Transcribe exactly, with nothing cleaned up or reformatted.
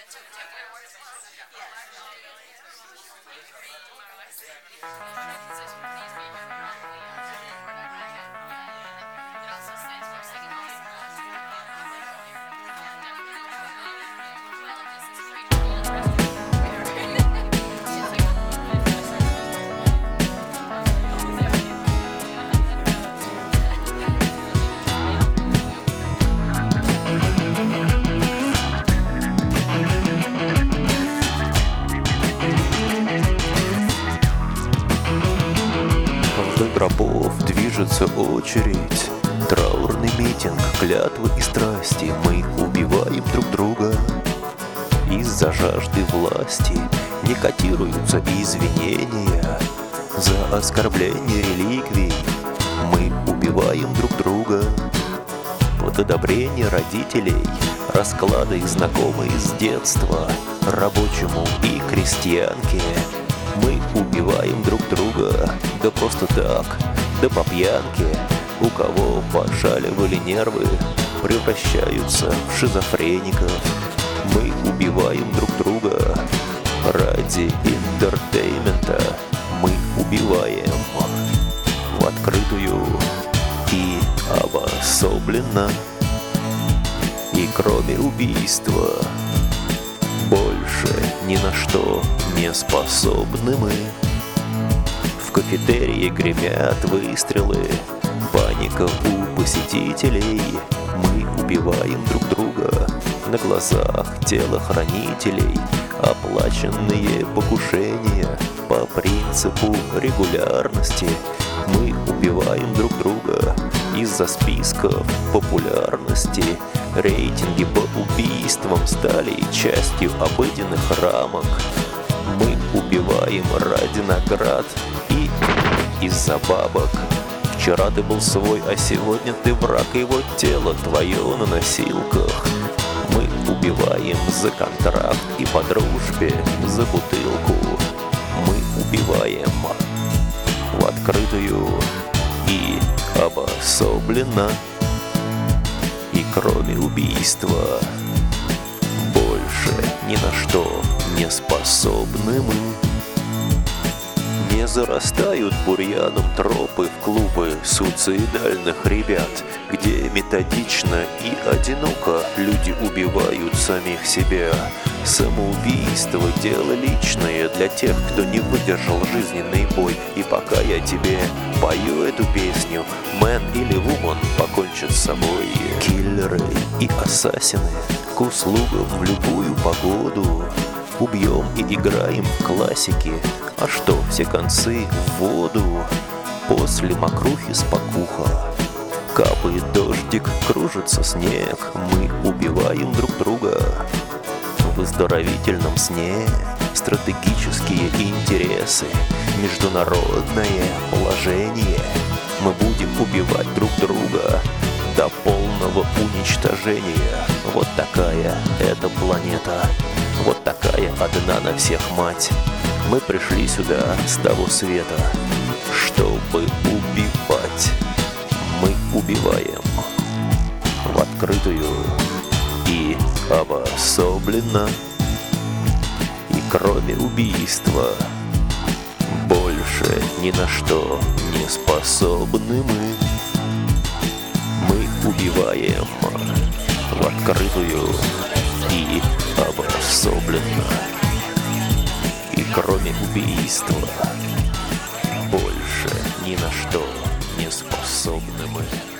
Вдоль гробов движется очередь, траурный митинг, клятвы и страсти. Мы убиваем друг друга из-за жажды власти. Не котируются извинения за оскорбление реликвий. Мы убиваем друг друга под одобрение родителей. Расклады их знакомые с детства, рабочему и крестьянке. Мы убиваем друг друга, да просто так, да по пьянке. У кого пошаливали нервы, превращаются в шизофреников. Мы убиваем друг друга ради интертеймента. Мы убиваем в открытую и обособленно. И кроме убийства больше ни на что не способны мы. В кафетерии гремят выстрелы, паника у посетителей. Мы убиваем друг друга на глазах телохранителей. Оплаченные покушения по принципу регулярности. Мы убиваем друг друга из-за списков популярности. Рейтинги по убийствам стали частью обыденных рамок. Мы убиваем ради наград и из-за бабок. Вчера ты был свой, а сегодня ты враг, и вот тело твое на носилках. Мы убиваем за контракт и по дружбе за бутылку. Мы убиваем в открытую и обособленно. И кроме убийства больше ни на что не способны мы. Не зарастают бурьяном тропы в клубы суицидальных ребят, где методично и одиноко люди убивают самих себя. Самоубийство — дело личное для тех, кто не выдержал жизненный бой. И пока я тебе пою эту песню, мэн или вумен покончат с собой. Киллеры и ассасины к услугам в любую погоду. Убьем и играем в классики. А что, все концы в воду? После мокрухи спокуха. Капает дождик, кружится снег. Мы убиваем друг друга в выздоровительном сне. Стратегические интересы, международное положение. Мы будем убивать друг друга до полного уничтожения. Вот такая эта планета, вот такая одна на всех мать. Мы пришли сюда с того света, чтобы убивать. Мы убиваем в открытую и обособленно. И кроме убийства больше ни на что не способны мы. Мы убиваем в открытую и обособленно. И кроме убийства больше ни на что не способны мы.